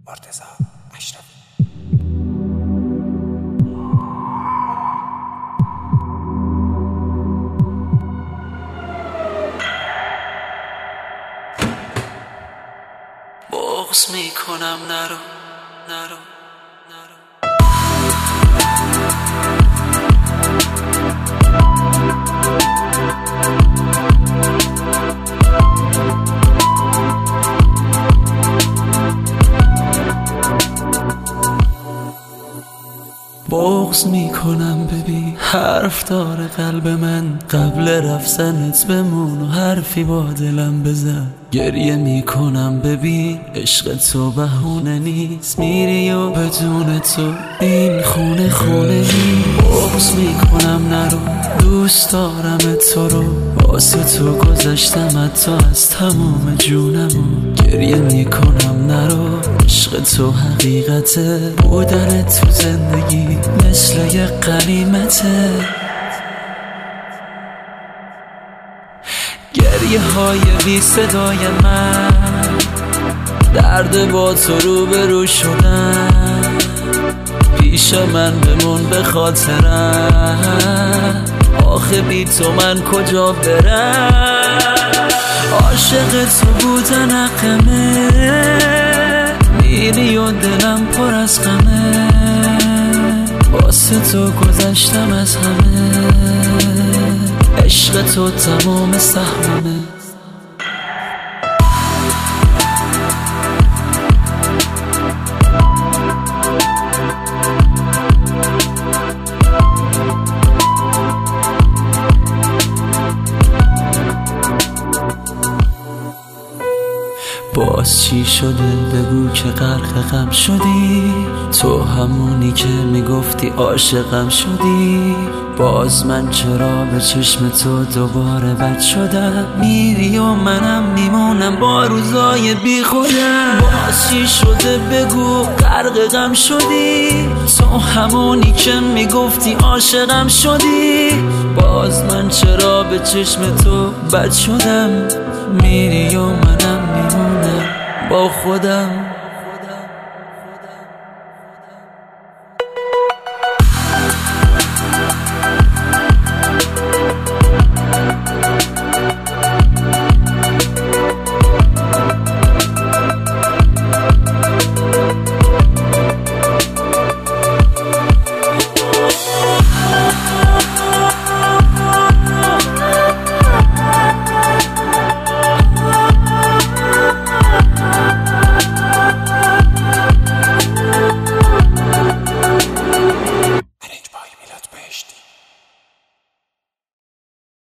مرتضی اشرفی. بغض میکنم نرو نرو نرو. بغض میکنم ببین حرف داره قلب من، قبل رفتنت بمون و حرفی با دلم بزن. گریه میکنم ببین عشق تو بهونه نیست، میری و بدون تو این خونه خونه نیست. بغض میکنم نرو، دوست دارم تو رو، واسه تو گذشتم حتی از تمام جونمو. گریه میکنم نرو، عشق تو حقیقته، بودن تو زندگی مثل یه غنیمته. گریه های بی صدای من، درد با تو روبرو شدن. پیش من بمون به خاطرم، آخه بی تو من کجا برم. عاشق تو بودن حقمه، میری و دلم پر از غمه. واسه تو گذشتم از همه، عشق تو تمام سهمه. باز چی شده بگو که غرق غم شدی، تو همونی که میگفتی عاشقم شدی. باز من چرا به چشم تو دوباره بد شدم، میری و منم میمونم با روزای بی خودم. باز چی شده بگو غرق غم شدی، تو همونی که میگفتی عاشقم شدی. باز من چرا به چشم تو بد شدم، میری و منم میمونم با خودم.